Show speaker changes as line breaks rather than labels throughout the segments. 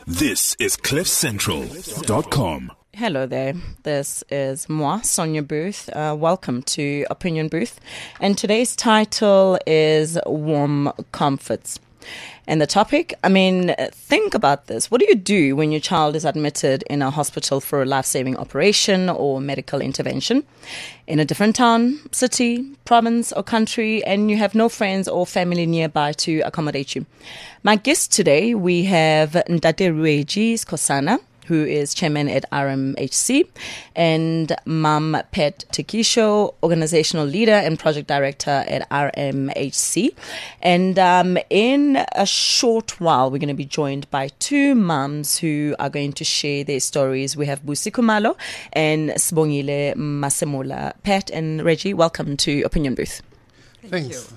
This is CliffCentral.com.
Hello there. This is moi, Sonia Booth. Welcome to Opinion Booth. And today's title is Warm Comforts. And the topic, think about this. What do you do when your child is admitted in a hospital for a life-saving operation or medical intervention in a different town, city, province or country, and you have no friends or family nearby to accommodate you? My guest today, we have Ntate Rueji Skosana, who is chairman at RMHC, and Mam Pet Tekisho, organizational leader and project director at RMHC. And in a short while, we're going to be joined by two mums who are going to share their stories. We have Busi Kumalo and Sibongile Masemola. Pat and Reggie, welcome to Opinion Booth.
Thank you.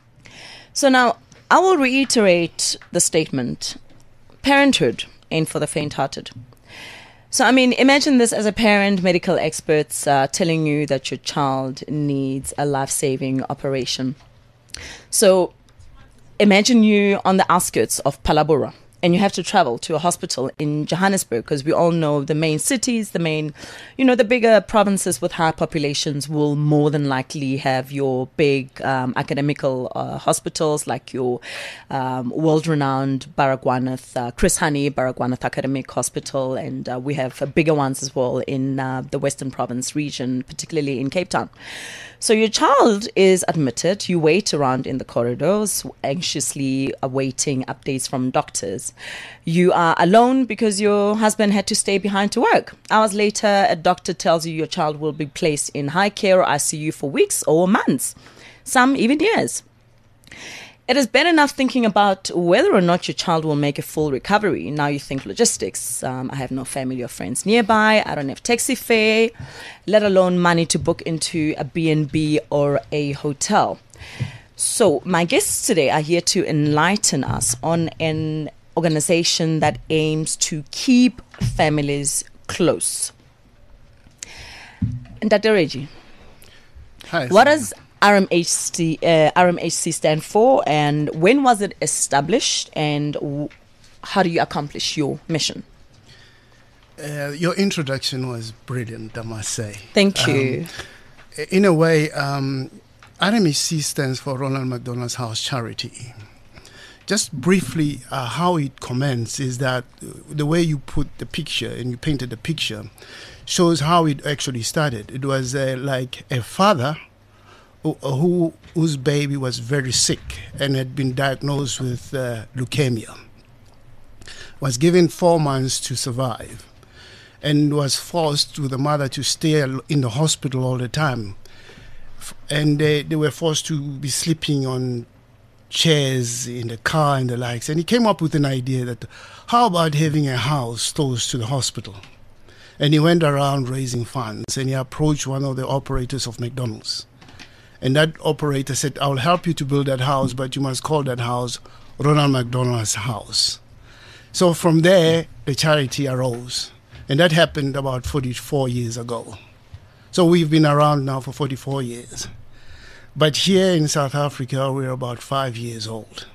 So now, I will reiterate the statement. Parenthood ain't for the faint-hearted. So, imagine this as a parent, medical experts telling you that your child needs a life-saving operation. So, imagine you on the outskirts of Palabora and you have to travel to a hospital in Johannesburg, because we all know the main cities, the bigger provinces with high populations will more than likely have your big academical hospitals like your world-renowned Baragwanath, Chris Hani Baragwanath Academic Hospital, and we have bigger ones as well in the Western Province region, particularly in Cape Town. So your child is admitted, you wait around in the corridors, anxiously awaiting updates from doctors. You are alone because your husband had to stay behind to work. Hours later, a doctor tells you your child will be placed in high care or ICU for weeks or months, some even years. It is bad enough thinking about whether or not your child will make a full recovery. Now you think logistics. I have no family or friends nearby. I don't have taxi fare, let alone money to book into a B&B or a hotel. So my guests today are here to enlighten us on an organization that aims to keep families close. Ntate Reggie,
Hi.
what does RMHC stand for, and when was it established, and how do you accomplish your mission?
Your introduction was brilliant, I must say.
Thank you.
In a way, RMHC stands for Ronald McDonald's House Charity. Just briefly, how it commenced is that the way you put the picture and you painted the picture shows how it actually started. It was like a father whose baby was very sick and had been diagnosed with leukemia, was given 4 months to survive, and was forced with the mother to stay in the hospital all the time. And they were forced to be sleeping on chairs in the car and the likes. And he came up with an idea that, how about having a house close to the hospital? And he went around raising funds, and he approached one of the operators of McDonald's. And that operator said, I'll help you to build that house, but you must call that house Ronald McDonald's House. So from there, the charity arose. And that happened about 44 years ago. So we've been around now for 44 years. But here in South Africa, we're about 5 years old.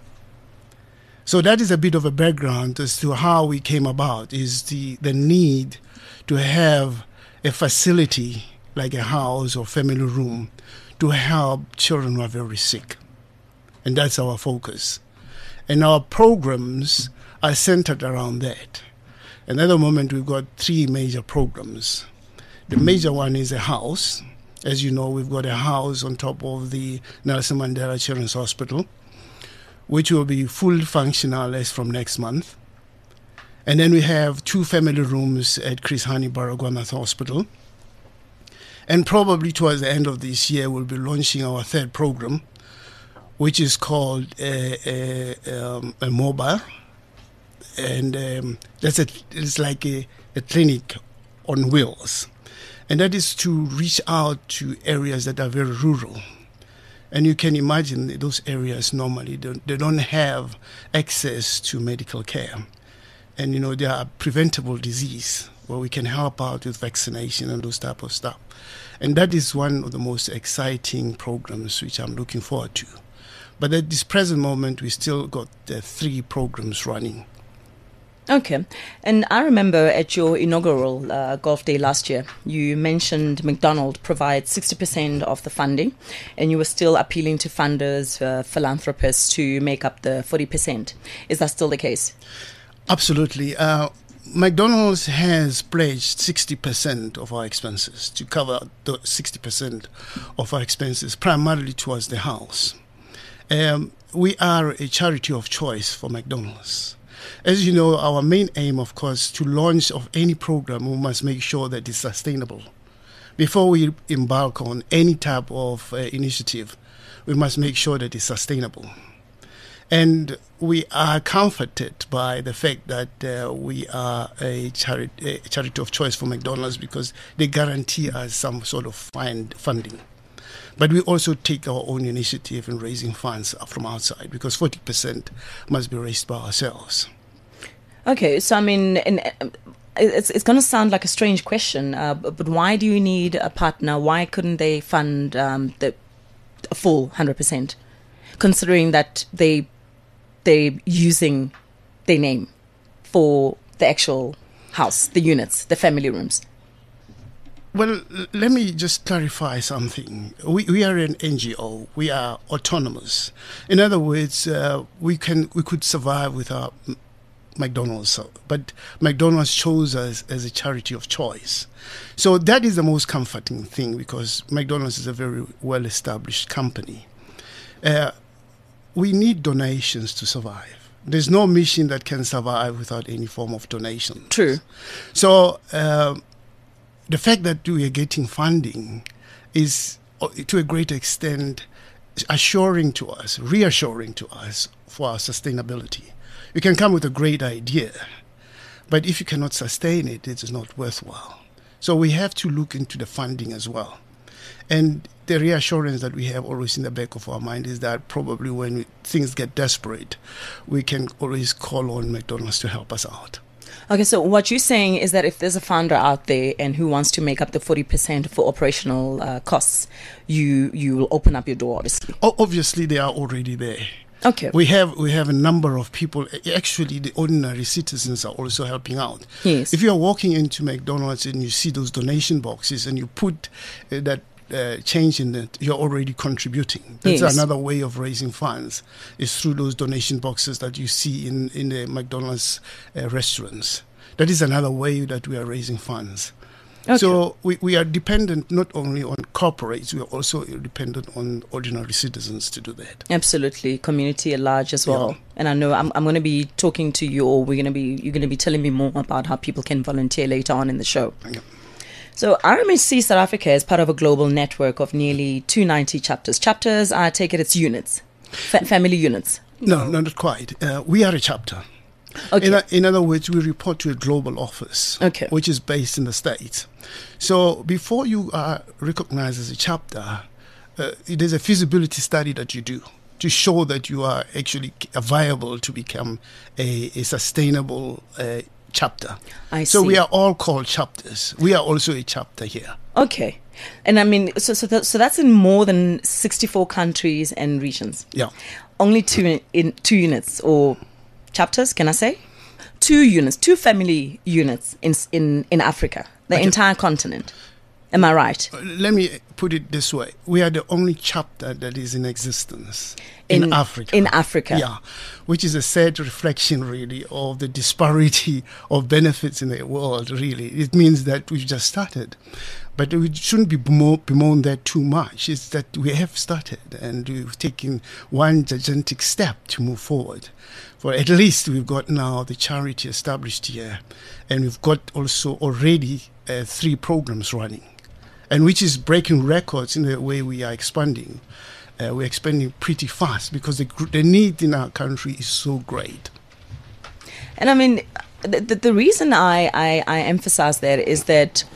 So that is a bit of a background as to how we came about, is the need to have a facility like a house or family room to help children who are very sick. And that's our focus. And our programs are centered around that. And at the moment, we've got 3 major programs. The major one is a house. As you know, we've got a house on top of the Nelson Mandela Children's Hospital, which will be full functional as from next month. And then we have 2 family rooms at Chris Hani Baragwanath Hospital. And probably towards the end of this year, we'll be launching our 3rd program, which is called a mobile. And it's like a clinic on wheels. And that is to reach out to areas that are very rural. And you can imagine those areas normally, they don't have access to medical care. And, they are preventable disease where we can help out with vaccination and those type of stuff. And that is one of the most exciting programs which I'm looking forward to. But at this present moment, we still got 3 programs running.
Okay. And I remember at your inaugural golf day last year, you mentioned McDonald provides 60% of the funding, and you were still appealing to funders, philanthropists to make up the 40%. Is that still the case?
Absolutely. McDonald's has pledged 60% of our expenses to cover the 60% of our expenses, primarily towards the house. We are a charity of choice for McDonald's. As you know, our main aim, of course, to launch of any program, we must make sure that it's sustainable. Before we embark on any type of initiative, we must make sure that it's sustainable. And we are comforted by the fact that we are a charity of choice for McDonald's because they guarantee us some sort of funding. But we also take our own initiative in raising funds from outside because 40% must be raised by ourselves.
Okay, so I mean, it's going to sound like a strange question, but why do you need a partner? Why couldn't they fund the full 100%, considering that they're using their name for the actual house, the units, the family rooms?
Well, let me just clarify something. We are an NGO. We are autonomous. In other words, we could survive without McDonald's, but McDonald's chose us as a charity of choice. So that is the most comforting thing because McDonald's is a very well-established company. We need donations to survive. There's no mission that can survive without any form of donation.
True.
So the fact that we are getting funding is, to a great extent, reassuring to us for our sustainability. You can come with a great idea, but if you cannot sustain it, it is not worthwhile. So we have to look into the funding as well. And the reassurance that we have always in the back of our mind is that probably when things get desperate, we can always call on McDonald's to help us out.
Okay, so what you're saying is that if there's a founder out there and who wants to make up the 40% for operational costs, you will open up your door, obviously.
Obviously, they are already there.
Okay.
We have a number of people. Actually, the ordinary citizens are also helping out.
Yes.
If you are walking into McDonald's and you see those donation boxes and you put that change in it, you're already contributing. That's another way of raising funds, is through those donation boxes that you see in the McDonald's restaurants. That is another way that we are raising funds. Okay. So we are dependent not only on corporates, we are also dependent on ordinary citizens to do that.
Absolutely, community at large as well. Yeah. And I know I'm going to be talking to you, or you're going to be telling me more about how people can volunteer later on in the show. Yeah. So RMHC South Africa is part of a global network of nearly 290 chapters. Chapters, I take it, it's units, family units.
No, not quite. We are a chapter. Okay. In other words, we report to a global office, which is based in the States. So before you are recognized as a chapter, there's a feasibility study that you do to show that you are actually viable to become a sustainable chapter.
I see.
So we are all called chapters. We are also a chapter here.
Okay. And I mean, so that's in more than 64 countries and regions.
Yeah.
Only two units or chapters, can I say? 2 units, 2 family units in Africa, the entire continent. Am I right?
Let me put it this way. We are the only chapter that is in existence in Africa.
In Africa.
Yeah, which is a sad reflection, really, of the disparity of benefits in the world, really. It means that we've just started. But we shouldn't be bemoan that too much. It's that we have started and we've taken one gigantic step to move forward. For at least we've got now the charity established here, and we've got also already 3 programs running, and which is breaking records in the way we are expanding. We're expanding pretty fast because the need in our country is so great.
And I mean, the reason I emphasize that is that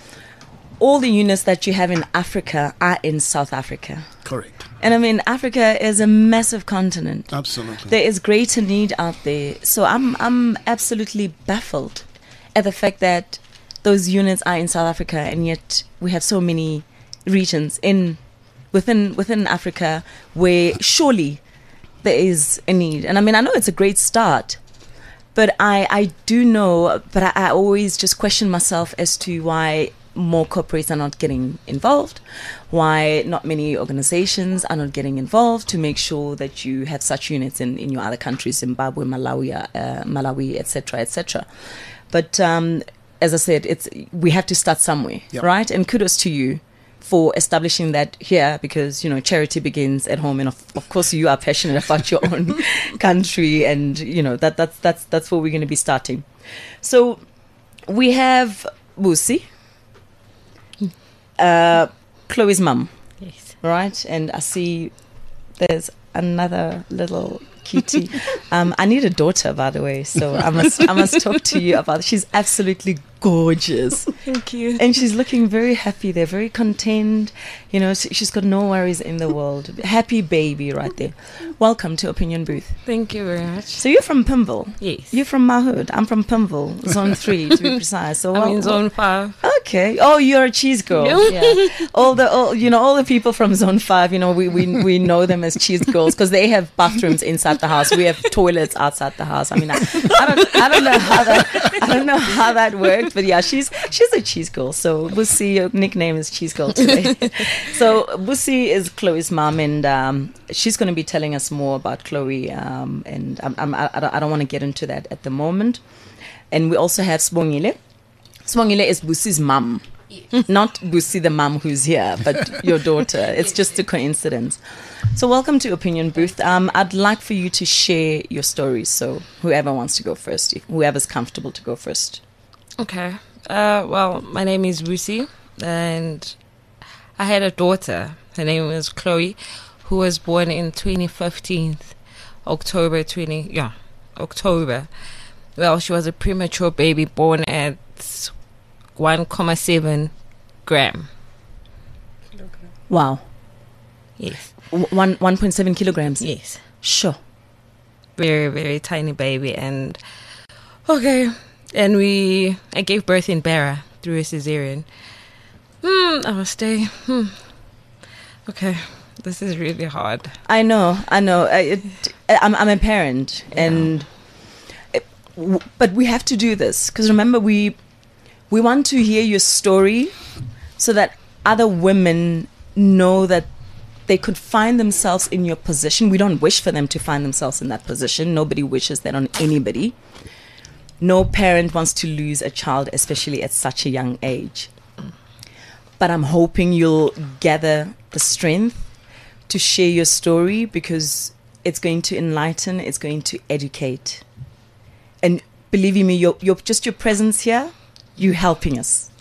all the units that you have in Africa are in South Africa.
Correct.
And I mean, Africa is a massive continent.
Absolutely.
There is greater need out there. So I'm absolutely baffled at the fact that those units are in South Africa, and yet we have so many regions within Africa where surely there is a need. And I mean, I know it's a great start, But I do know, but I always just question myself as to why more corporates are not getting involved, why not many organizations are not getting involved to make sure that you have such units in your other countries, Zimbabwe, Malawi, etc., etc. But as I said, we have to start somewhere, right? And kudos to you for establishing that here, because charity begins at home, and of course you are passionate about your own country, and that's where we're going to be starting. So we have Busi, Chloe's mum,
Yes.
right? And I see there's another little cutie. I need a daughter, by the way, so I must talk to you about. She's absolutely gorgeous.
Thank you.
And she's looking very happy. They're very content. She's got no worries in the world. Happy baby right there. Welcome to Opinion Booth.
Thank you very much.
So you're from Pimville?
Yes.
You're from Mahood. I'm from Pimville, Zone 3 to be precise. So
I'm in Zone 5.
Okay. Oh, you're a cheese girl. Yeah. All the people from Zone 5, we know them as cheese girls because they have bathrooms inside the house. We have toilets outside the house. I mean, I don't know how that works, but yeah, she's a cheese girl. So Busi, your nickname is Cheese Girl today. So Busi is Chloe's mom, and she's going to be telling us more about Chloe. And I don't want to get into that at the moment. And we also have Sibongile. Sibongile is Busi's mom. Not Busi, the mom who's here, but your daughter. It's just a coincidence. So welcome to Opinion Booth. I'd like for you to share your stories. So whoever wants to go first, whoever's comfortable to go first.
Okay. Well, my name is Busi, and I had a daughter. Her name was Chloe, who was born in 2015, October. Well, she was a premature baby born at 1.7 gram.
Wow.
Yes.
1.7 kilograms.
Yes.
Sure.
Very, very tiny baby. And okay. And I gave birth in Barra through a cesarean. I must stay. Okay. This is really hard.
I know. I'm a parent, and but we have to do this because remember we want to hear your story so that other women know that they could find themselves in your position. We don't wish for them to find themselves in that position. Nobody wishes that on anybody. No parent wants to lose a child, especially at such a young age. But I'm hoping you'll gather the strength to share your story because it's going to enlighten, it's going to educate. And believe me, your presence here, you're helping us.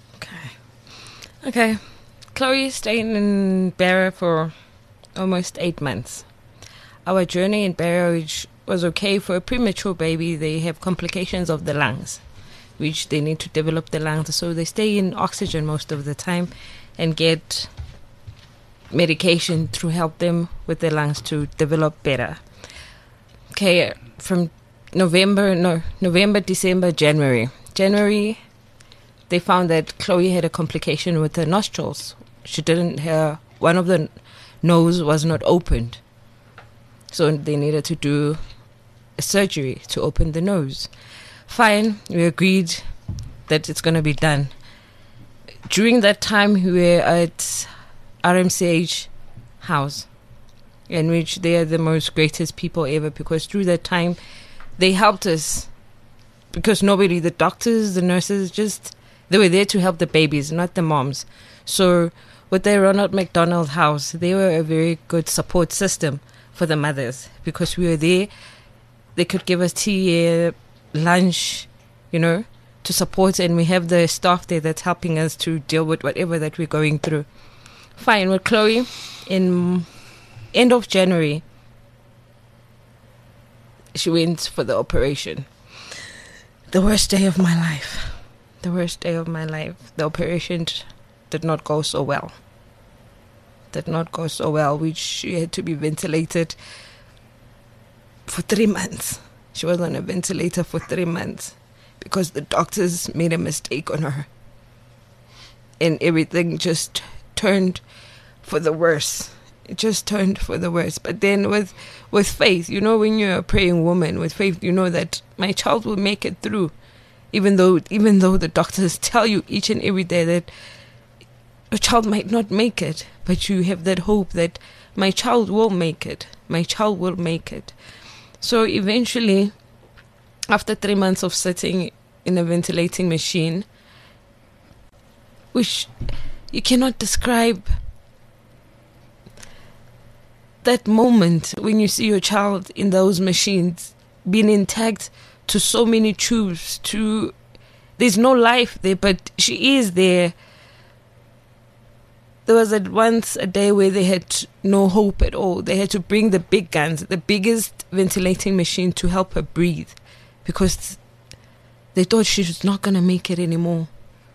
Okay. Chloe stayed in Barra for almost 8 months. Our journey in Barra, which was okay for a premature baby, they have complications of the lungs, which they need to develop the lungs. So they stay in oxygen most of the time and get medication to help them with their lungs to develop better. Okay, from November, December, January, they found that Chloe had a complication with her nostrils. One of the nose was not opened. So they needed to do a surgery to open the nose. Fine, we agreed that it's going to be done. During that time, we were at RMCH house, in which they are the most greatest people ever, because through that time, they helped us. Because nobody, the doctors, the nurses, they were there to help the babies, not the moms. So with the Ronald McDonald House, they were a very good support system for the mothers because we were there. They could give us tea, lunch, to support, and we have the staff there that's helping us to deal with whatever that we're going through. Fine, with Chloe, in end of January, she went for the operation. The worst day of my life. The operation did not go so well. Which she had to be ventilated for 3 months. She was on a ventilator for 3 months because the doctors made a mistake on her. And everything just turned for the worse. it just turned for the worse. But then with faith, you know, when you're a praying woman, with faith, you know that my child will make it through. Even though the doctors tell you each and every day that your child might not make it, but you have that hope that my child will make it. My child will make it. So eventually, after 3 months of sitting in a ventilating machine, which you cannot describe, that moment when you see your child in those machines being intact, to so many tubes, there's no life there, but she is there. There was once a day where they had no hope at all. They had to bring the big guns, the biggest ventilating machine, to help her breathe, because they thought she was not going to make it anymore.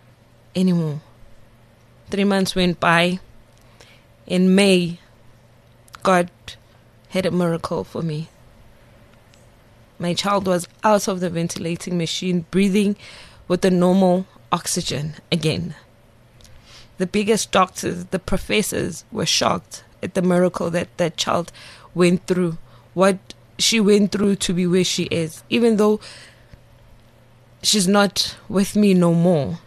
3 months went by. In May, God had a miracle for me. My child was out of the ventilating machine, breathing with the normal oxygen again. The biggest doctors, the professors, were shocked at the miracle that child went through, what she went through to be where she is. Even though she's not with me no more.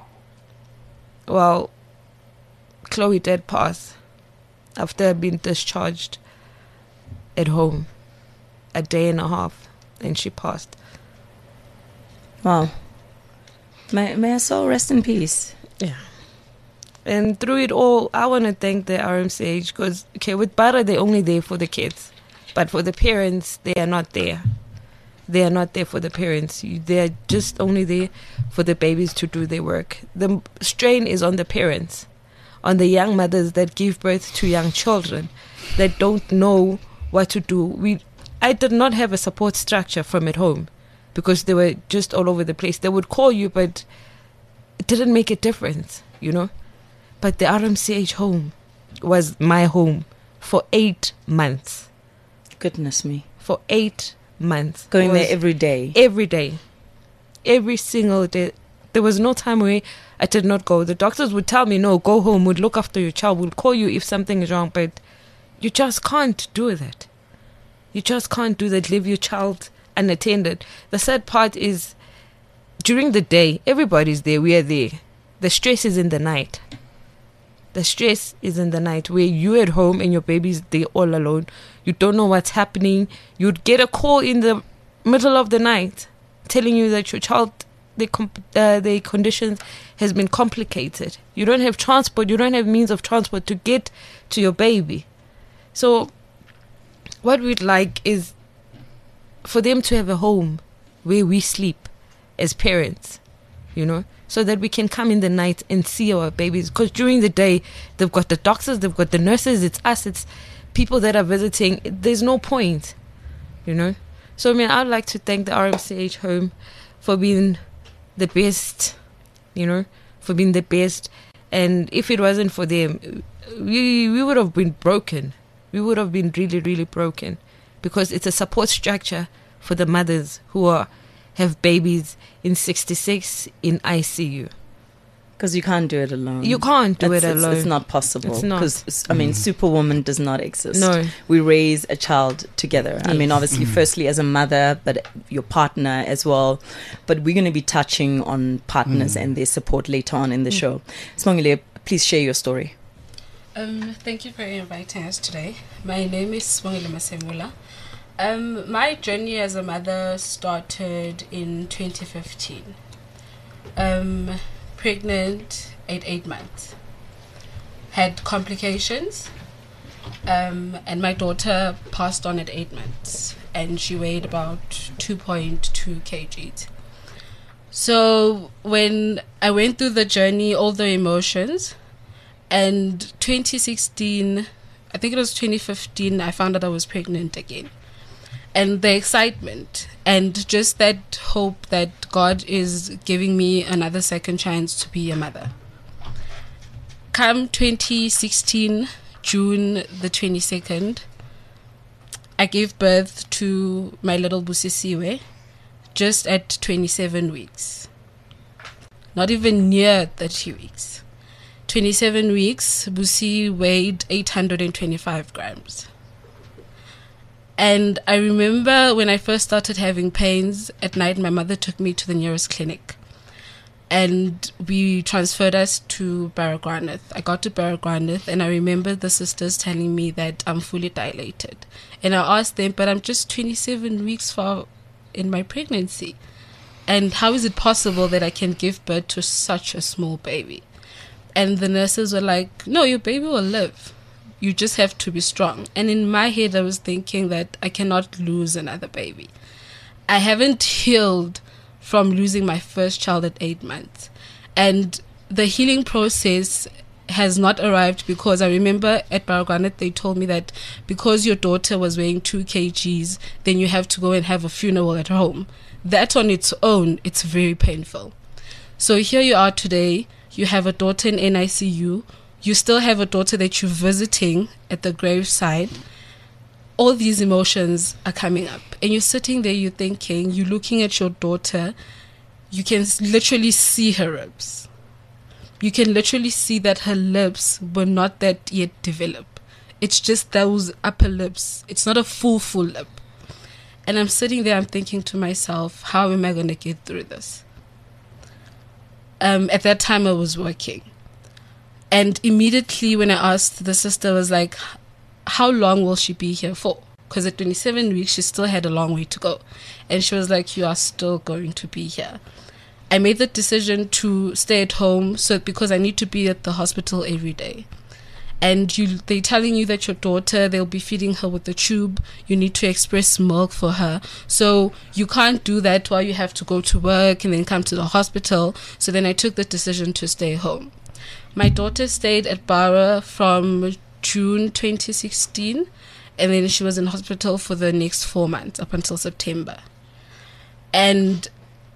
Well, Chloe did pass after being discharged at home, a day and a half. And she passed.
Wow. May her soul rest in peace.
Yeah. And through it all, I want to thank the RMCH, because, with Bara, they're only there for the kids. But for the parents, they are not there. They are not there for the parents. They're just only there for the babies to do their work. The strain is on the parents, on the young mothers that give birth to young children that don't know what to do. I did not have a support structure from at home, because they were just all over the place. They would call you, but it didn't make a difference, you know. But the RMCH home was my home for 8 months.
Goodness me.
For 8 months.
Going there every day.
Every day. Every single day. There was no time where I did not go. The doctors would tell me, no, go home. We'd look after your child. We'll call you if something is wrong. But you just can't do that. You just can't do that. Leave your child unattended. The sad part is, during the day, everybody's there. We are there. The stress is in the night. The stress is in the night, where you're at home and your baby's there all alone. You don't know what's happening. You'd get a call in the middle of the night telling you that your child, their conditions has been complicated. You don't have transport. You don't have means of transport to get to your baby. So what we'd like is for them to have a home where we sleep as parents, you know, so that we can come in the night and see our babies. Because during the day, they've got the doctors, they've got the nurses, it's us, it's people that are visiting. There's no point, you know. So, I'd like to thank the RMCH home for being the best, you know, for being the best. And if it wasn't for them, we would have been broken. We would have been really, really broken, because it's a support structure for the mothers who have babies in 66 in ICU.
Because you can't do it alone.
You can't do it alone.
It's not possible.
It's not.
Because, Superwoman does not exist.
No.
We raise a child together.
Yes.
Obviously, firstly as a mother, but your partner as well. But we're going to be touching on partners and their support later on in the show. Smongile, please share your story.
Thank you for inviting us today. My name is Smongile Masemula. My journey as a mother started in 2015. Pregnant at 8 months. Had complications, and my daughter passed on at 8 months, and she weighed about 2.2 kgs. So when I went through the journey, all the emotions, and 2016, I think it was 2015, I found out I was pregnant again. And the excitement and just that hope that God is giving me another second chance to be a mother. Come 2016, June the 22nd, I gave birth to my little Busisiwe just at 27 weeks. Not even near 30 weeks. 27 weeks, Busi weighed 825 grams. And I remember when I first started having pains at night, my mother took me to the nearest clinic. And we transferred us to Baragwanath. I got to Baragwanath, and I remember the sisters telling me that I'm fully dilated. And I asked them, but I'm just 27 weeks far in my pregnancy. And how is it possible that I can give birth to such a small baby? And the nurses were like, no, your baby will live. You just have to be strong. And in my head, I was thinking that I cannot lose another baby. I haven't healed from losing my first child at 8 months. And the healing process has not arrived, because I remember at Baragwanath, they told me that because your daughter was weighing 2 kgs, then you have to go and have a funeral at home. That on its own, it's very painful. So here you are today, you have a daughter in NICU, you still have a daughter that you're visiting at the graveside. All these emotions are coming up, and you're sitting there, you're thinking, you're looking at your daughter, you can literally see her ribs. You can literally see that her lips were not that yet developed. It's just those upper lips. It's not a full lip. And I'm sitting there, I'm thinking to myself, how am I going to get through this? At that time, I was working. And immediately when I asked, the sister was like, how long will she be here for? Because at 27 weeks, she still had a long way to go. And she was like, you are still going to be here. I made the decision to stay at home because I need to be at the hospital every day. And they're telling you that your daughter, they'll be feeding her with the tube. You need to express milk for her. So you can't do that while you have to go to work and then come to the hospital. So then I took the decision to stay home. My daughter stayed at Bara from June 2016, and then she was in hospital for the next 4 months up until September. And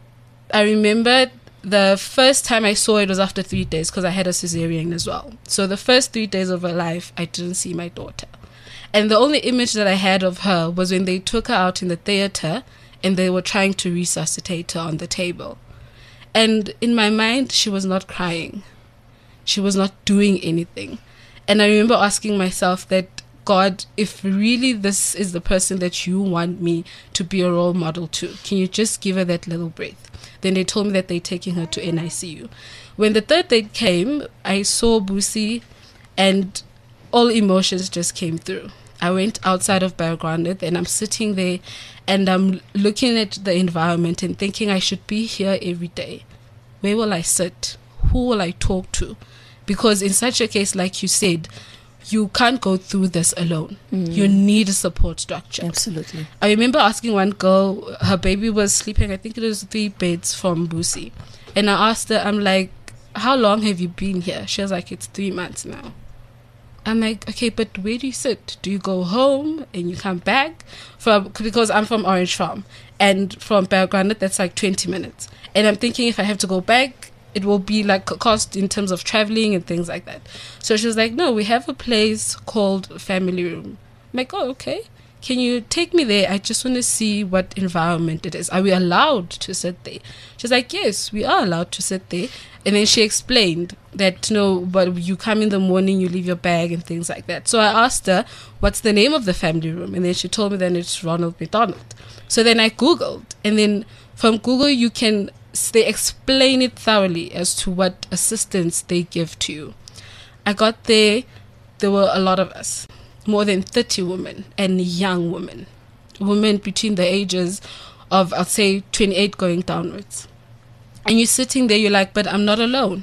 I remember the first time I saw it was after 3 days, because I had a cesarean as well. So the first 3 days of her life, I didn't see my daughter. And the only image that I had of her was when they took her out in the theater and they were trying to resuscitate her on the table. And in my mind, she was not crying. She was not doing anything. And I remember asking myself that, God, if really this is the person that you want me to be a role model to, can you just give her that little breath? Then they told me that they're taking her to NICU. When the third day came, I saw Busi, and all emotions just came through. I went outside of Baragwanath, and I'm sitting there and I'm looking at the environment and thinking I should be here every day. Where will I sit? Who will I talk to? Because in such a case, like you said, you can't go through this alone. You need a support structure.
Absolutely.
I remember asking one girl, her baby was sleeping, I think it was 3 beds from Busi. And I asked her, I'm like, how long have you been here? She was like, it's 3 months now. I'm like, okay, but where do you sit? Do you go home and you come back? Because I'm from Orange Farm. And from Baragwanath, that's like 20 minutes. And I'm thinking if I have to go back, it will be like a cost in terms of traveling and things like that. So she was like, no, we have a place called Family Room. I'm like, oh, okay. Can you take me there? I just want to see what environment it is. Are we allowed to sit there? She's like, yes, we are allowed to sit there. And then she explained that, no, but you come in the morning, you leave your bag and things like that. So I asked her, what's the name of the family room? And then she told me that it's Ronald McDonald. So then I Googled. And then from Google, they explain it thoroughly as to what assistance they give to you. I got there were a lot of us, more than 30 women and young women between the ages of, I'll say, 28 going downwards. And you're sitting there, you're like, but I'm not alone.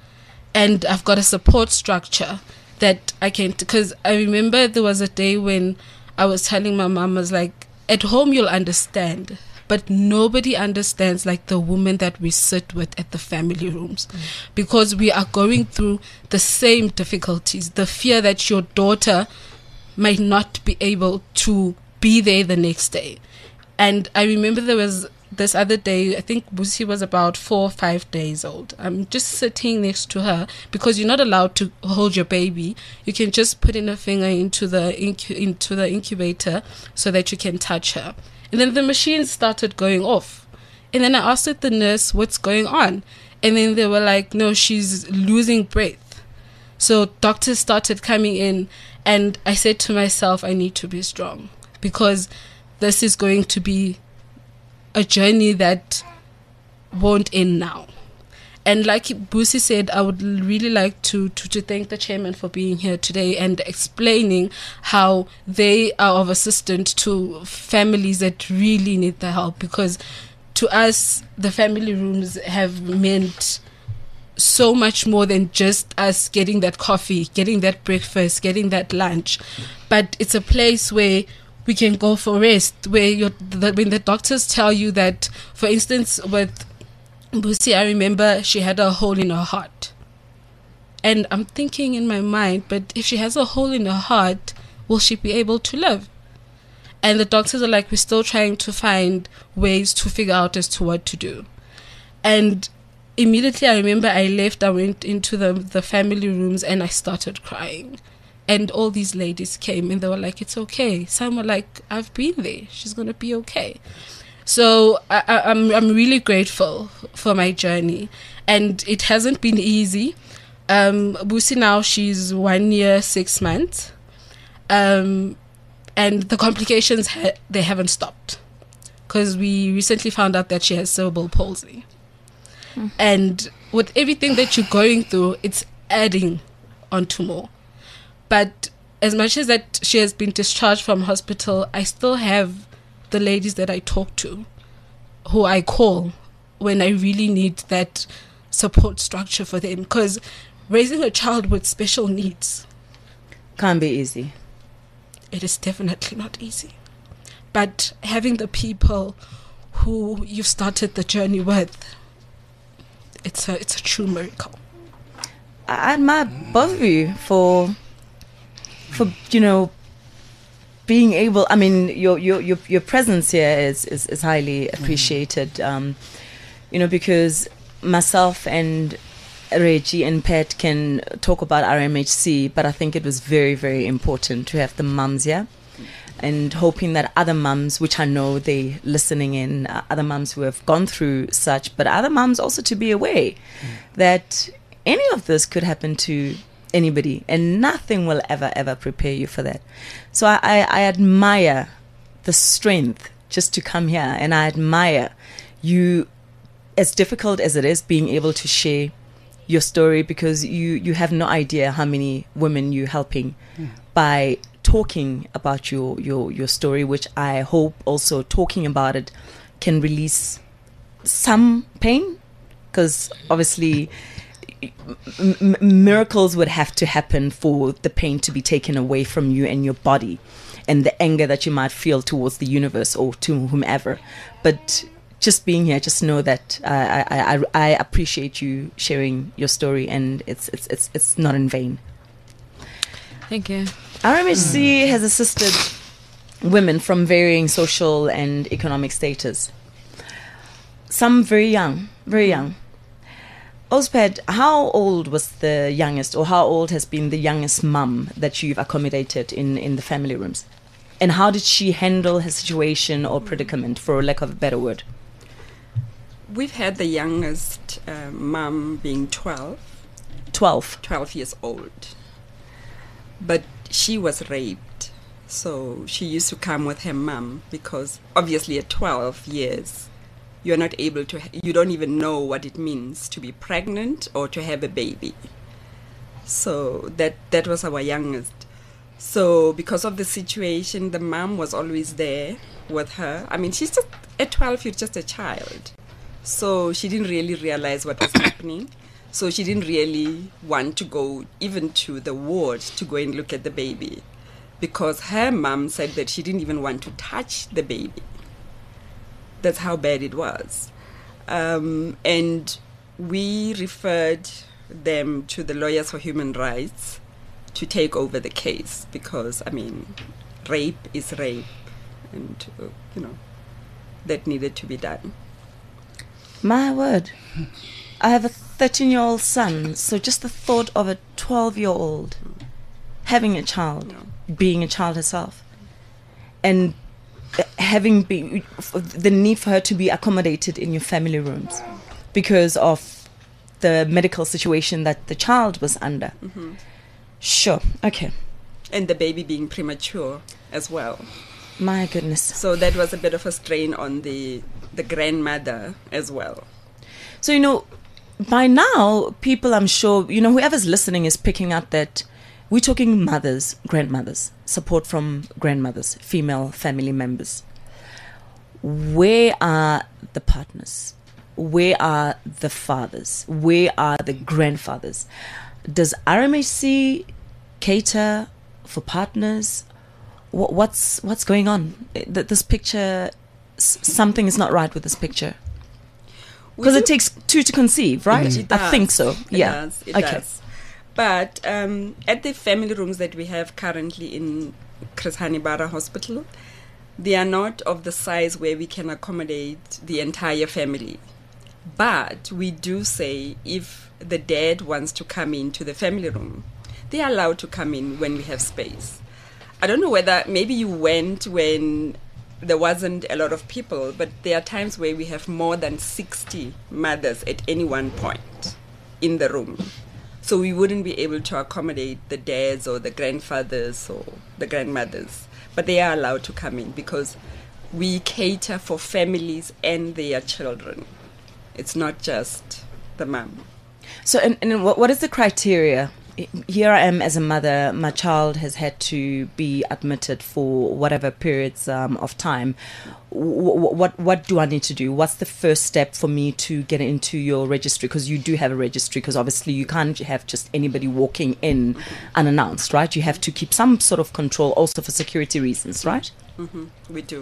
And I've got a support structure that I can, because I remember there was a day when I was telling my mom, I was like, at home you'll understand, but nobody understands like the women that we sit with at the family rooms, because we are going through the same difficulties, the fear that your daughter might not be able to be there the next day. And I remember there was this other day, I think Busi was about 4 or 5 days old. I'm just sitting next to her, because you're not allowed to hold your baby. You can just put in a finger into the incubator so that you can touch her. And then the machine started going off. And then I asked the nurse, what's going on? And then they were like, no, she's losing breath. So doctors started coming in, and I said to myself, I need to be strong, because this is going to be a journey that won't end now. And like Busi said, I would really like to thank the chairman for being here today and explaining how they are of assistance to families that really need the help, because to us, the family rooms have meant so much more than just us getting that coffee, getting that breakfast, getting that lunch. But it's a place where we can go for rest, where when the doctors tell you that, for instance, with Busi, I remember she had a hole in her heart. And I'm thinking in my mind, but if she has a hole in her heart, will she be able to live? And the doctors are like, we're still trying to find ways to figure out as to what to do. And immediately I remember I left, I went into the family rooms and I started crying. And all these ladies came and they were like, it's okay. Some were like, I've been there. She's going to be okay. So I'm really grateful for my journey. And it hasn't been easy. Busi now, she's 1 year, 6 months. And the complications, they haven't stopped. Because we recently found out that she has cerebral palsy. And with everything that you're going through, it's adding onto more. But as much as that she has been discharged from hospital, I still have the ladies that I talk to, who I call when I really need that support structure for them. Because raising a child with special needs
can't be easy.
It is definitely not easy. But having the people who you've started the journey with, it's a true miracle.
I admire both of you for being able. I mean, your presence here is highly appreciated. Because myself and Reggie and Pat can talk about RMHC, but I think it was very, very important to have the mums here, and hoping that other mums, which I know they listening in, other mums who have gone through such, but other mums also to be aware that any of this could happen to anybody, and nothing will ever prepare you for that. So I admire the strength just to come here, and I admire you, as difficult as it is, being able to share your story, because you have no idea how many women you're helping by talking about your story, which I hope also talking about it can release some pain, because obviously miracles would have to happen for the pain to be taken away from you and your body, and the anger that you might feel towards the universe or to whomever. But just being here, just know that I appreciate you sharing your story, and it's not in vain.
Thank you.
RMHC has assisted women from varying social and economic status. Some very young. Osped, how old was the youngest, or how old has been the youngest mum that you've accommodated in the family rooms? And how did she handle her situation or predicament, for lack of a better word?
We've had the youngest mum being 12 years old. But she was raped. So she used to come with her mum, because obviously at 12 years, you're not able to, you don't even know what it means to be pregnant or to have a baby. So that was our youngest. So because of the situation, the mum was always there with her. I mean, she's just, at 12, you're just a child. So she didn't really realize what was happening. So she didn't really want to go even to the ward to go and look at the baby, because her mum said that she didn't even want to touch the baby. That's how bad it was. And we referred them to the Lawyers for Human Rights to take over the case, because, I mean, rape is rape, and, that needed to be done.
My word. I have a 13-year-old son, so just the thought of a 12-year-old having a child, being a child herself, and having the need for her to be accommodated in your family rooms because of the medical situation that the child was under.
Mm-hmm.
Sure. Okay.
And the baby being premature as well.
My goodness.
So that was a bit of a strain on the grandmother as well.
So, by now, people, I'm sure, whoever's listening is picking up that we're talking mothers, grandmothers, support from grandmothers, female family members. Where are the partners? Where are the fathers? Where are the grandfathers? Does RMHC cater for partners? What's going on? This picture, something is not right with this picture. Because it takes two to conceive, right?
It does.
I think so.
It does. But at the family rooms that we have currently in Chris Hani Bara Hospital, they are not of the size where we can accommodate the entire family. But we do say if the dad wants to come into the family room, they are allowed to come in when we have space. I don't know whether maybe you went when there wasn't a lot of people, but there are times where we have more than 60 mothers at any one point in the room. So we wouldn't be able to accommodate the dads or the grandfathers or the grandmothers. But they are allowed to come in because we cater for families and their children. It's not just the mom.
So, and what is the criteria? Here I am as a mother, my child has had to be admitted for whatever periods of time. What do I need to do? What's the first step for me to get into your registry? Because you do have a registry, because obviously you can't have just anybody walking in unannounced, right? You have to keep some sort of control also for security reasons, right?
Mm-hmm. We do.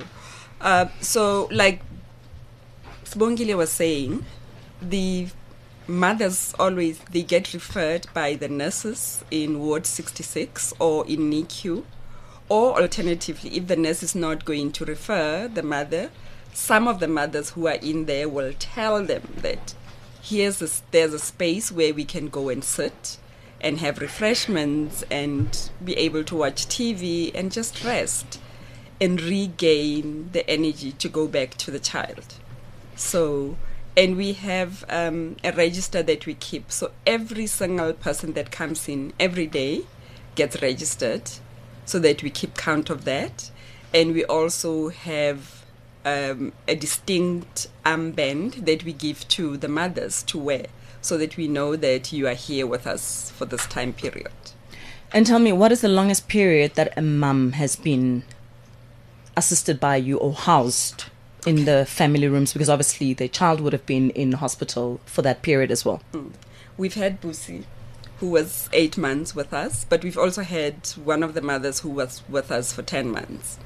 So like Sibongile was saying, the mothers always, they get referred by the nurses in Ward 66 or in NICU, or alternatively, if the nurse is not going to refer the mother, some of the mothers who are in there will tell them that there's a space where we can go and sit and have refreshments and be able to watch TV and just rest and regain the energy to go back to the child. So, and we have a register that we keep. So every single person that comes in every day gets registered so that we keep count of that. And we also have a distinct armband that we give to the mothers to wear so that we know that you are here with us for this time period.
And tell me, what is the longest period that a mum has been assisted by you or housed in the family rooms? Because obviously the child would have been in hospital for that period as well.
We've had Busi, who was 8 months with us, but we've also had one of the mothers who was with us for 10 months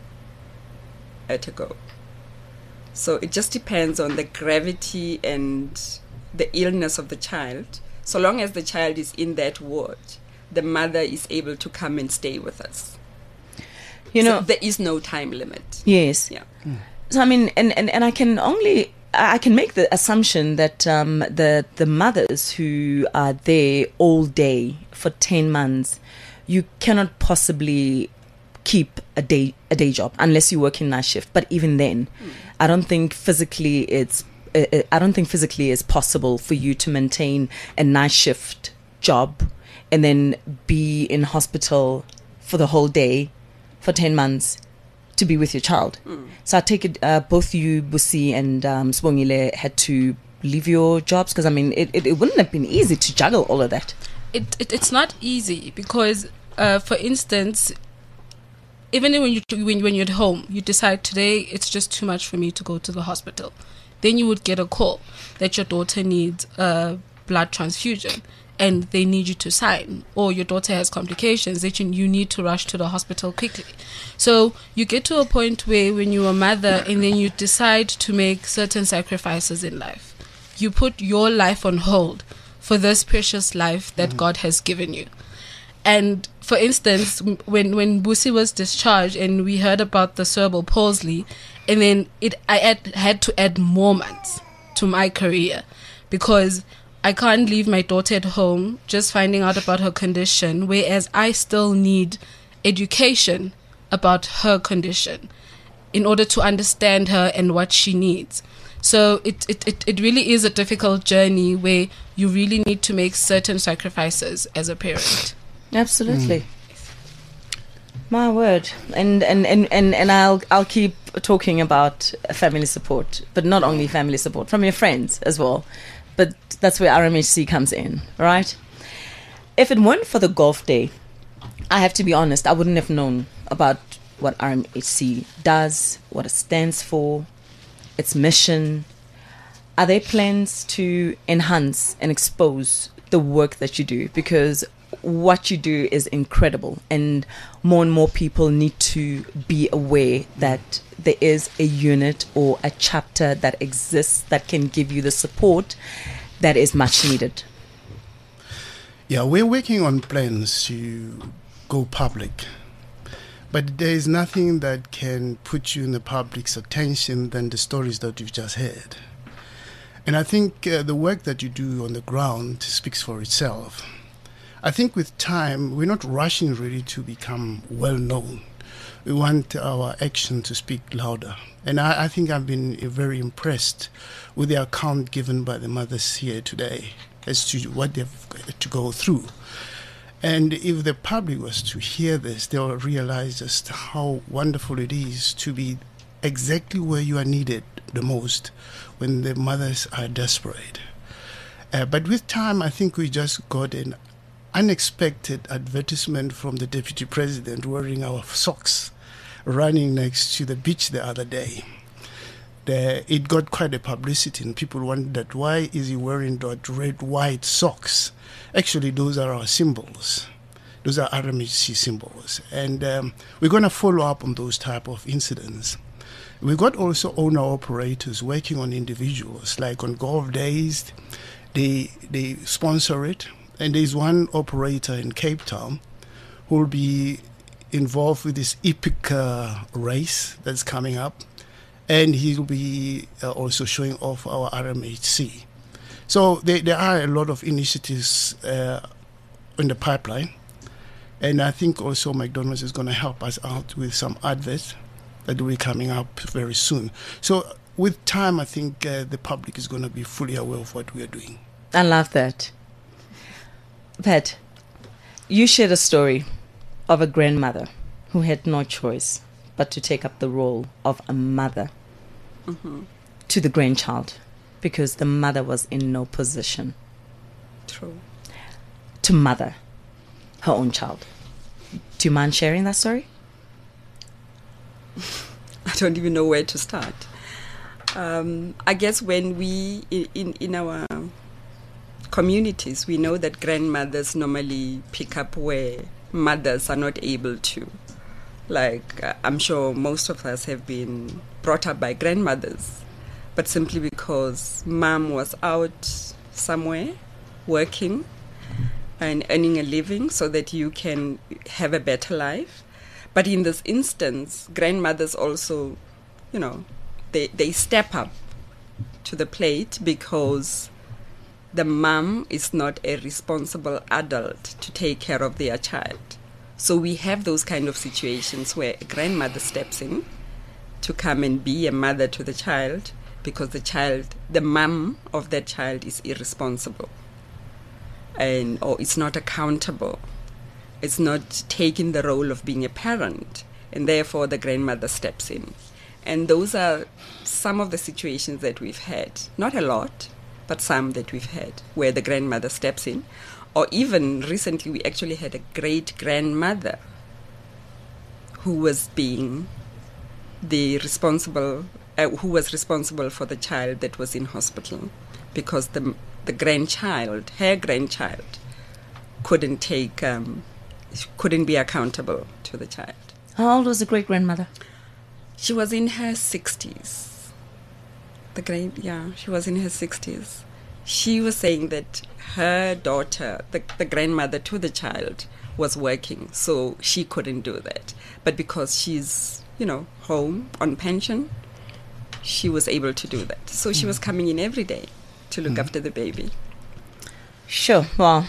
ago. So it just depends on the gravity and the illness of the child. So long as the child is in that ward, the mother is able to come and stay with us. So there is no time limit.
Yes.
Yeah.
So I mean, and I can make the assumption that the mothers who are there all day for 10 months, you cannot possibly keep a day job unless you work in night shift. But even then, I don't think physically it's possible for you to maintain a night shift job and then be in hospital for the whole day for 10 months to be with your child. So I take it both you, Busi, and Sibongile had to leave your jobs, because I mean it wouldn't have been easy to juggle all of that.
It's not easy because, for instance, even when you're at home, you decide today it's just too much for me to go to the hospital. Then you would get a call that your daughter needs a blood transfusion and they need you to sign, or your daughter has complications that you need to rush to the hospital quickly. So you get to a point where when you're a mother and then you decide to make certain sacrifices in life, you put your life on hold for this precious life that God has given you. And for instance, when Busi was discharged and we heard about the cerebral palsy, and then I had to add more months to my career, because I can't leave my daughter at home just finding out about her condition, whereas I still need education about her condition in order to understand her and what she needs. So it really is a difficult journey where you really need to make certain sacrifices as a parent.
Absolutely. My word. And I'll keep talking about family support, but not only family support, from your friends as well. But that's where RMHC comes in, right? If it weren't for the golf day, I have to be honest, I wouldn't have known about what RMHC does, what it stands for, its mission. Are there plans to enhance and expose the work that you do? Because what you do is incredible, and more people need to be aware that there is a unit or a chapter that exists that can give you the support that is much needed.
Yeah, we're working on plans to go public, but there is nothing that can put you in the public's attention than the stories that you've just heard. And I think the work that you do on the ground speaks for itself. I think with time, we're not rushing really to become well known. We want our action to speak louder. And I think I've been very impressed with the account given by the mothers here today as to what they've got to go through. And if the public was to hear this, they'll realize just how wonderful it is to be exactly where you are needed the most when the mothers are desperate. But with time, I think we just got an unexpected advertisement from the Deputy President wearing our socks, running next to the beach the other day. It got quite a publicity, and people wondered, why is he wearing that red, white socks? Actually, those are our symbols. Those are RMHC symbols. And we're going to follow up on those type of incidents. We've got also owner-operators working on individuals, like on golf days, they sponsor it. And there's one operator in Cape Town who will be involved with this epic race that's coming up. And he'll be also showing off our RMHC. So there are a lot of initiatives in the pipeline. And I think also McDonald's is going to help us out with some adverts that will be coming up very soon. So with time, I think the public is going to be fully aware of what we are doing.
I love that. Pat, you shared a story of a grandmother who had no choice but to take up the role of a mother to the grandchild because the mother was in no position to mother her own child. Do you mind sharing that story?
I don't even know where to start. I guess when we, in our communities, we know that grandmothers normally pick up where mothers are not able to. Like, I'm sure most of us have been brought up by grandmothers, but simply because mom was out somewhere working and earning a living so that you can have a better life. But in this instance, grandmothers also, they step up to the plate because the mom is not a responsible adult to take care of their child. So we have those kind of situations where a grandmother steps in to come and be a mother to the child because the mom of that child is irresponsible or it's not accountable. It's not taking the role of being a parent, and therefore the grandmother steps in. And those are some of the situations that we've had. Not a lot, but some that we've had, where the grandmother steps in. Or even recently, we actually had a great-grandmother who was being who was responsible for the child that was in hospital because her grandchild, couldn't be accountable to the child.
How old was the great-grandmother?
She was in her 60s. She was in her 60s. She was saying that her daughter, the grandmother to the child, was working, so she couldn't do that. But because she's, home on pension, she was able to do that. So she was coming in every day to look after the baby.
Sure. Well,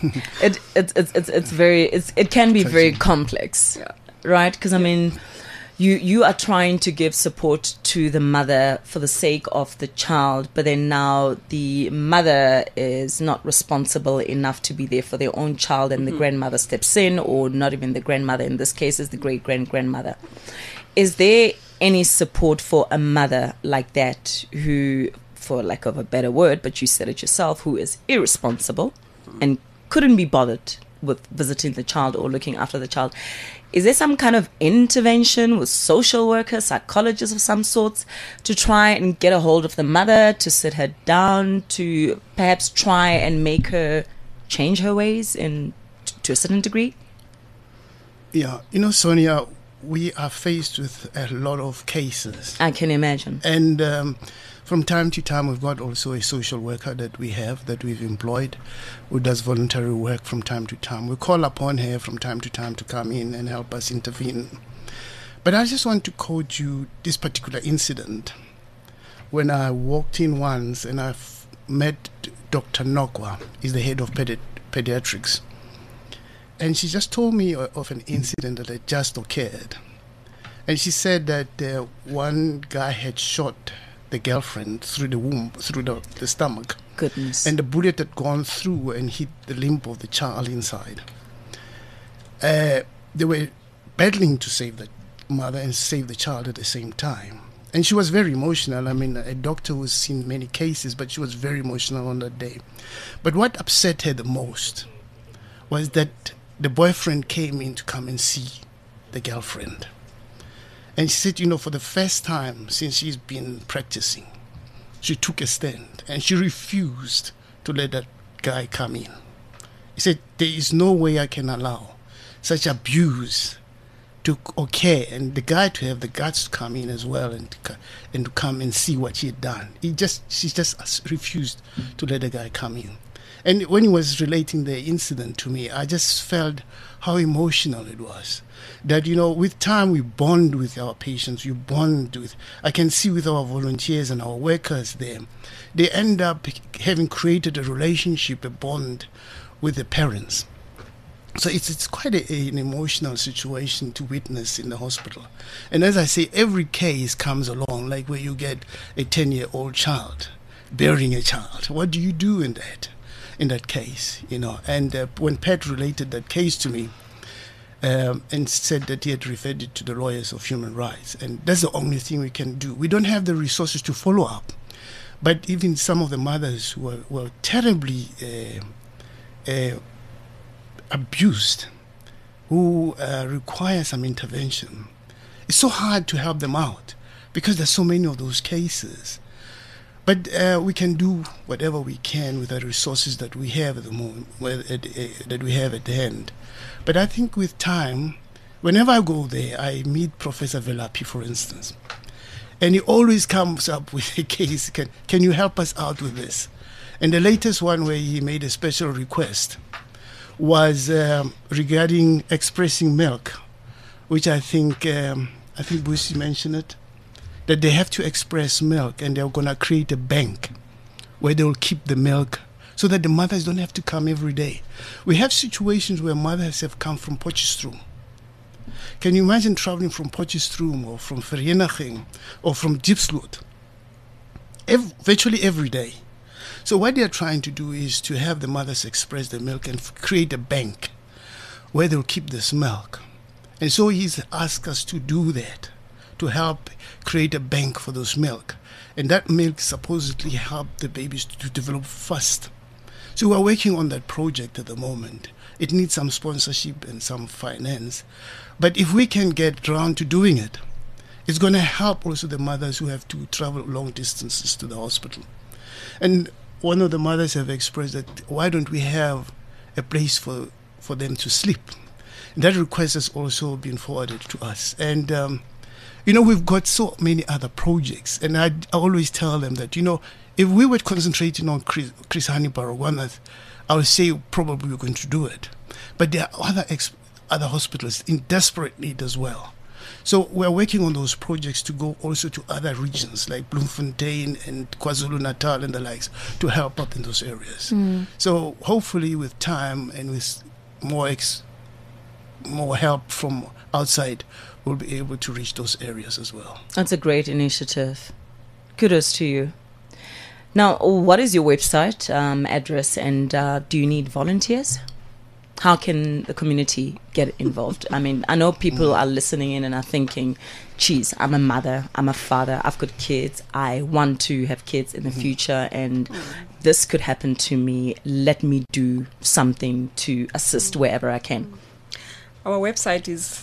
it can be very complex, right? Because you are trying to give support to the mother for the sake of the child, but then now the mother is not responsible enough to be there for their own child, and the grandmother steps in, or not even the grandmother, in this case is the great-grandmother. Is there any support for a mother like that who, for lack of a better word, but you said it yourself, who is irresponsible and couldn't be bothered with visiting the child or looking after the child? Is there some kind of intervention with social workers, psychologists of some sorts, to try and get a hold of the mother, to sit her down, to perhaps try and make her change her ways to a certain degree?
Yeah, Sonia, we are faced with a lot of cases.
I can imagine.
And from time to time, we've got also a social worker that we've employed, who does voluntary work from time to time. We call upon her from time to time to come in and help us intervene. But I just want to quote you this particular incident. When I walked in once and I met Dr. Nokwa, he's the head of pediatrics. And she just told me of an incident that had just occurred. And she said that one guy had shot the girlfriend through the womb, through the stomach.
Goodness.
And the bullet had gone through and hit the limb of the child inside. They were battling to save the mother and save the child at the same time. And she was very emotional. I mean, a doctor who's seen many cases, but she was very emotional on that day. But what upset her the most was that the boyfriend came in to come and see the girlfriend. And she said, for the first time since she's been practicing, she took a stand and she refused to let that guy come in. He said, there is no way I can allow such abuse to occur, and the guy to have the guts to come in as well and to come and see what he had done. She just refused to let the guy come in. And when he was relating the incident to me, I just felt how emotional it was. That, with time we bond with our patients, I can see with our volunteers and our workers there, they end up having created a relationship, a bond with the parents. So it's quite an emotional situation to witness in the hospital. And as I say, every case comes along, like where you get a 10-year-old child bearing a child. What do you do in that case, And when Pat related that case to me and said that he had referred it to the lawyers of human rights, and that's the only thing we can do. We don't have the resources to follow up. But even some of the mothers who were terribly abused, who require some intervention, it's so hard to help them out because there's so many of those cases. But we can do whatever we can with the resources that we have at the moment, that we have at hand. But I think with time, whenever I go there, I meet Professor Velapi, for instance, and he always comes up with a case. Can you help us out with this? And the latest one where he made a special request was regarding expressing milk, which I think Busi mentioned it. That they have to express milk, and they're going to create a bank where they'll keep the milk so that the mothers don't have to come every day. We have situations where mothers have come from Potchefstroom. Can you imagine traveling from Potchefstroom or from Vereeniging or from Diepsloot virtually every day? So what they're trying to do is to have the mothers express the milk and create a bank where they'll keep this milk. And so he's asked us to do that, to help create a bank for those milk. And that milk supposedly helped the babies to develop fast. So we're working on that project at the moment. It needs some sponsorship and some finance. But if we can get around to doing it, it's going to help also the mothers who have to travel long distances to the hospital. And one of the mothers have expressed that, why don't we have a place for them to sleep? And that request has also been forwarded to us. And we've got so many other projects, and I always tell them that, if we were concentrating on Chris Hani Baragwanath, I would say probably we're going to do it. But there are other hospitals in desperate need as well. So we're working on those projects to go also to other regions like Bloemfontein and KwaZulu-Natal and the likes to help out in those areas. So hopefully with time and with more help from outside, we'll be able to reach those areas as well.
That's a great initiative. Kudos to you. Now, what is your website address, and do you need volunteers? How can the community get involved? I mean, I know people are listening in and are thinking, geez, I'm a mother, I'm a father, I've got kids, I want to have kids in the future, and this could happen to me. Let me do something to assist wherever I can.
Our website is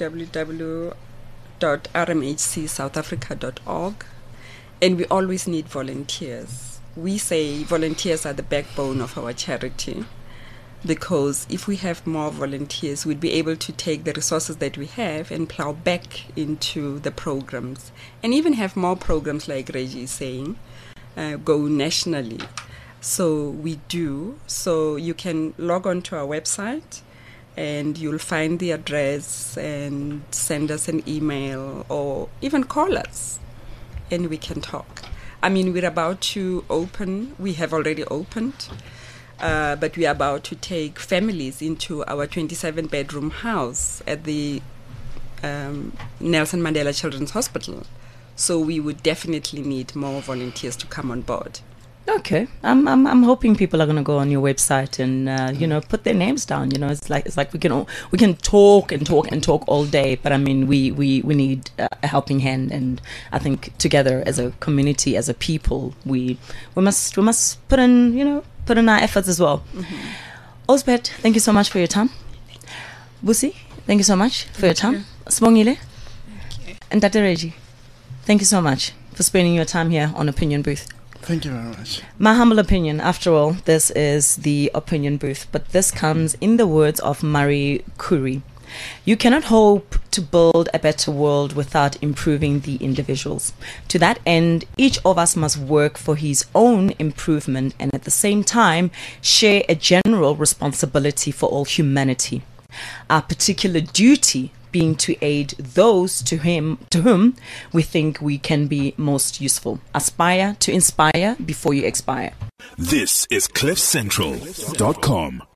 www.rmhcsouthafrica.org, and we always need volunteers. We say volunteers are the backbone of our charity, because if we have more volunteers, we'd be able to take the resources that we have and plow back into the programs, and even have more programs, like Reggie is saying, go nationally. So we do. So you can log on to our website, and you'll find the address and send us an email or even call us, and we can talk. I mean, we're about to open. We have already opened. But we are about to take families into our 27-bedroom house at the Nelson Mandela Children's Hospital. So we would definitely need more volunteers to come on board.
Okay, I'm hoping people are going to go on your website and put their names down. You know, it's like we can talk and talk all day, but I mean we need a helping hand, and I think together as a community, as a people, we must put in our efforts as well. Osbert, thank you so much for your time. Busi, thank you so much for your time. Sibongile, and Dr. Reggie, thank you so much for spending your time here on Opinion Booth.
Thank you very much.
My humble opinion, after all, this is the Opinion Booth, but this comes in the words of Marie Curie. You cannot hope to build a better world without improving the individuals. To that end, each of us must work for his own improvement and at the same time share a general responsibility for all humanity. Our particular duty being to aid those to whom we think we can be most useful. Aspire to inspire before you expire.
This is CliffCentral.com.